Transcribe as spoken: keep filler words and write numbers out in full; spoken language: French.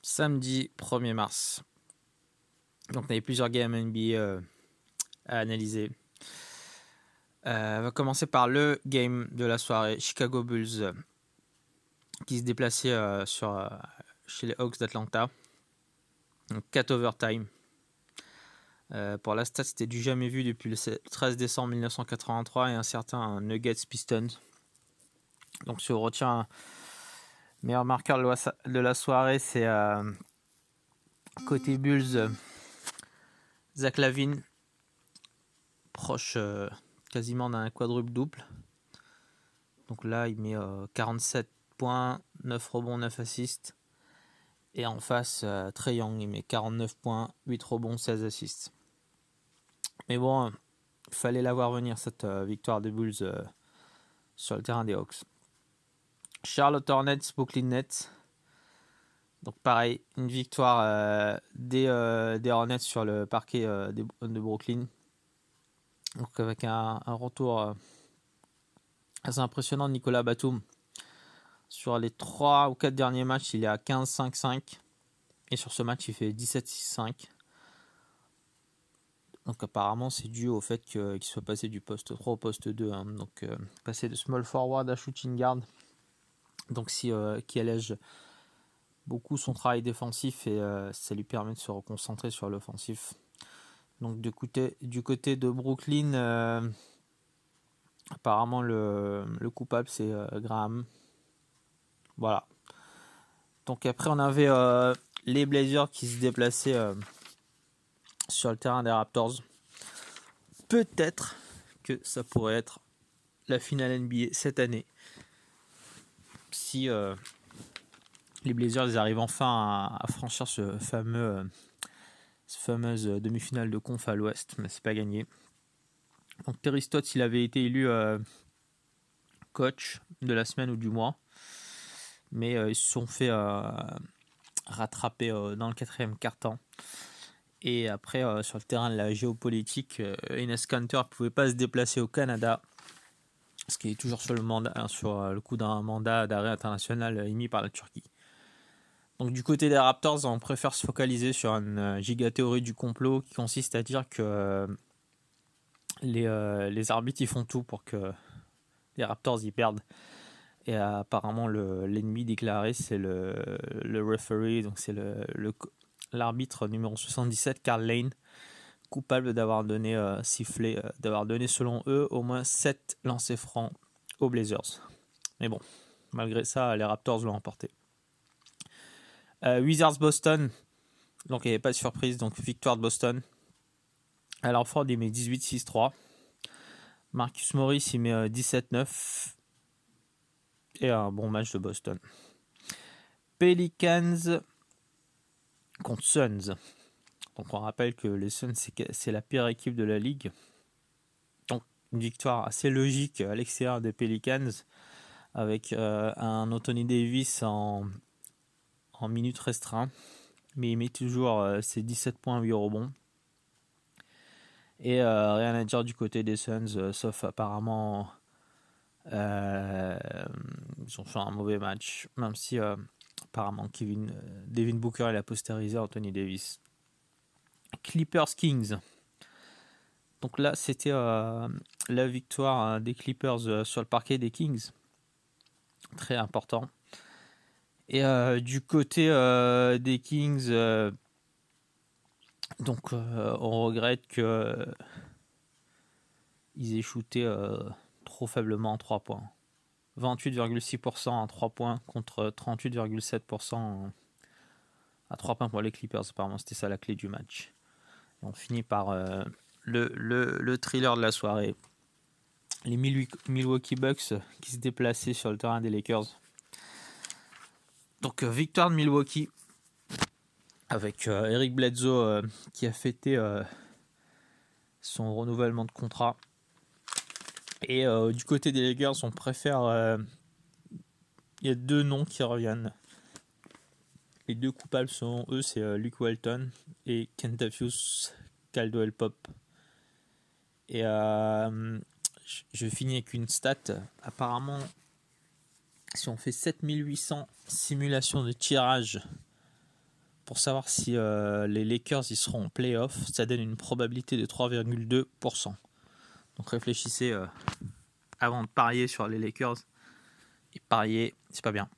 samedi premier mars. Donc on avait plusieurs games N B A euh, à analyser. Euh, on va commencer par le game de la soirée, Chicago Bulls euh, qui se déplaçait euh, sur, euh, chez les Hawks d'Atlanta. Donc quatre overtime. Euh, pour la stat, c'était du jamais vu depuis le treize décembre mille neuf cent quatre-vingt-trois et un certain Nuggets Pistons. Donc si on retient un meilleur marqueur de la soirée, c'est euh, côté Bulls, euh, Zach LaVine, proche euh, quasiment d'un quadruple double. Donc là, il met euh, quarante-sept points, neuf rebonds, neuf assists. Et en face, euh, Trae Young, il met quarante-neuf points, huit rebonds, seize assists. Mais bon, il euh, fallait la voir venir, cette euh, victoire des Bulls euh, sur le terrain des Hawks. Charlotte Hornets, Brooklyn Nets. Donc pareil, une victoire euh, des, euh, des Hornets sur le parquet euh, des, de Brooklyn. Donc avec un, un retour euh, assez impressionnant de Nicolas Batum. Sur les trois ou quatre derniers matchs, il est à quinze cinq cinq. Et sur ce match, il fait dix-sept six cinq. Donc apparemment, c'est dû au fait qu'il soit passé du poste trois au poste deux. Hein. Donc euh, passé de small forward à shooting guard. Donc si, euh, qui allège beaucoup son travail défensif et euh, ça lui permet de se reconcentrer sur l'offensif. Donc du côté, du côté de Brooklyn, euh, apparemment le, le coupable c'est euh, Graham. Voilà. Donc après on avait euh, les Blazers qui se déplaçaient euh, sur le terrain des Raptors. Peut-être que ça pourrait être la finale N B A cette année. Si euh, les Blazers ils arrivent enfin à, à franchir ce fameux, euh, cette fameuse demi-finale de conf à l'Ouest, mais c'est pas gagné. Donc Terry Stotts, il avait été élu euh, coach de la semaine ou du mois, mais euh, ils se sont fait euh, rattraper euh, dans le quatrième quart-temps. Et après, euh, sur le terrain de la géopolitique, euh, Enes Kanter ne pouvait pas se déplacer au Canada, ce qui est toujours sur le, mandat, hein, sur euh, le coup d'un mandat d'arrêt international euh, émis par la Turquie. Donc du côté des Raptors, on préfère se focaliser sur une euh, giga théorie du complot qui consiste à dire que euh, les, euh, les arbitres ils font tout pour que les Raptors y perdent. Et euh, apparemment le, l'ennemi déclaré c'est le, le referee, donc c'est le, le, l'arbitre numéro soixante-dix-sept, Carl Lane, coupable d'avoir donné euh, sifflé, euh, d'avoir donné selon eux au moins sept lancers francs aux Blazers. Mais bon, malgré ça, les Raptors l'ont emporté. Euh, Wizards Boston, donc il n'y avait pas de surprise, donc victoire de Boston. Alors Ford il met dix-huit six trois. Marcus Morris il met euh, dix-sept neuf. Et un bon match de Boston. Pelicans contre Suns. Donc on rappelle que les Suns c'est, c'est la pire équipe de la ligue. Donc une victoire assez logique à l'extérieur des Pelicans avec euh, un Anthony Davis en, en minutes restreintes. Mais il met toujours euh, ses dix-sept points, huit rebonds. Et euh, rien à dire du côté des Suns, euh, sauf apparemment euh, ils ont fait un mauvais match, même si euh, apparemment Kevin, euh, Devin Booker il a postérisé Anthony Davis. Clippers Kings. Donc là c'était euh, la victoire des Clippers euh, sur le parquet des Kings. Très important. Et euh, du côté euh, des Kings, euh, donc euh, on regrette que euh, ils aient shooté euh, trop faiblement en trois points. vingt-huit virgule six pour cent à trois points contre trente-huit virgule sept pour cent à trois points pour les Clippers. Apparemment, c'était ça la clé du match. Et on finit par euh, le, le, le thriller de la soirée. Les Milwaukee Bucks qui se déplaçaient sur le terrain des Lakers. Donc, euh, victoire de Milwaukee avec euh, Eric Bledsoe euh, qui a fêté euh, son renouvellement de contrat. Et euh, du côté des Lakers, on préfère... Euh, il y a deux noms qui reviennent. Les deux coupables selon eux, c'est euh, Luke Walton et Kentavious Caldwell-Pope. Et euh, je finis avec une stat. Apparemment, si on fait sept mille huit cents simulations de tirage pour savoir si euh, les Lakers y seront en playoff, ça donne une probabilité de trois virgule deux pour cent. Donc réfléchissez euh, avant de parier sur les Lakers. Et parier, c'est pas bien.